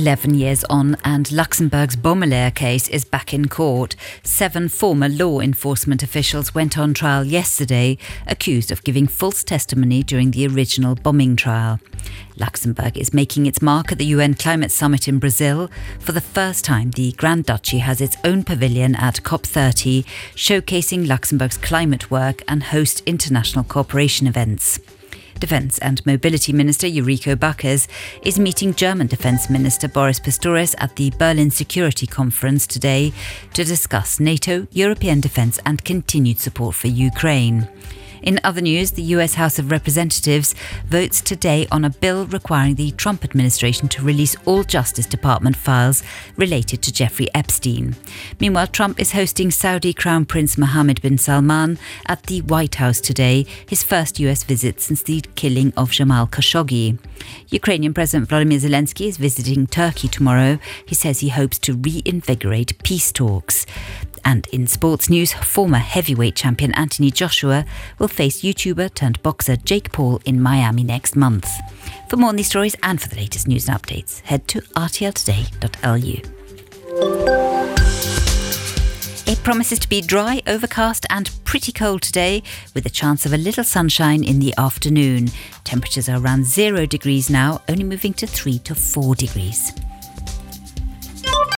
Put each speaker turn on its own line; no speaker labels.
11 years on, and Luxembourg's Baumelaire case is back in court. 7 former law enforcement officials went on trial yesterday, accused of giving false testimony during the original bombing trial. Luxembourg is making its mark at the UN Climate Summit in Brazil. For the first time, the Grand Duchy has its own pavilion at COP30, showcasing Luxembourg's climate work and host international cooperation events. Defence and Mobility Minister Eurico Backes is meeting German Defence Minister Boris Pistorius at the Berlin Security Conference today to discuss NATO, European defence and continued support for Ukraine. In other news, the US House of Representatives votes today on a bill requiring the Trump administration to release all Justice Department files related to Jeffrey Epstein. Meanwhile, Trump is hosting Saudi Crown Prince Mohammed bin Salman at the White House today, his first US visit since the killing of Jamal Khashoggi. Ukrainian President Volodymyr Zelensky is visiting Turkey tomorrow. He says he hopes to reinvigorate peace talks. And in sports news, former heavyweight champion Anthony Joshua will face YouTuber turned boxer Jake Paul in Miami next month. For more on these stories and for the latest news and updates, head to rtltoday.lu. It promises to be dry, overcast and pretty cold today, with a chance of a little sunshine in the afternoon. Temperatures are around 0 degrees now, only moving to 3 to 4 degrees.